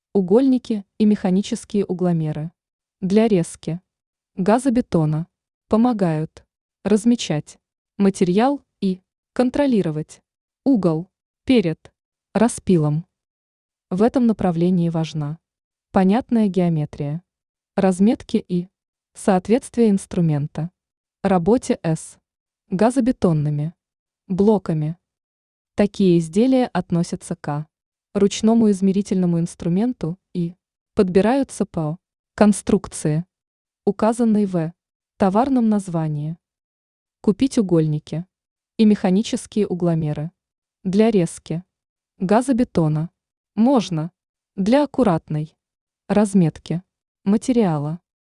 угольники и механические угломеры. Для резки газобетона помогают размечать материал и контролировать угол перед распилом. В этом направлении важна понятная геометрия, разметки и соответствие инструмента работе с газобетонными блоками. Такие изделия относятся к ручному измерительному инструменту и подбираются по конструкции, указанной в товарном названии. Купить угольники и механические угломеры. Для резки газобетона можно для аккуратной разметки материала.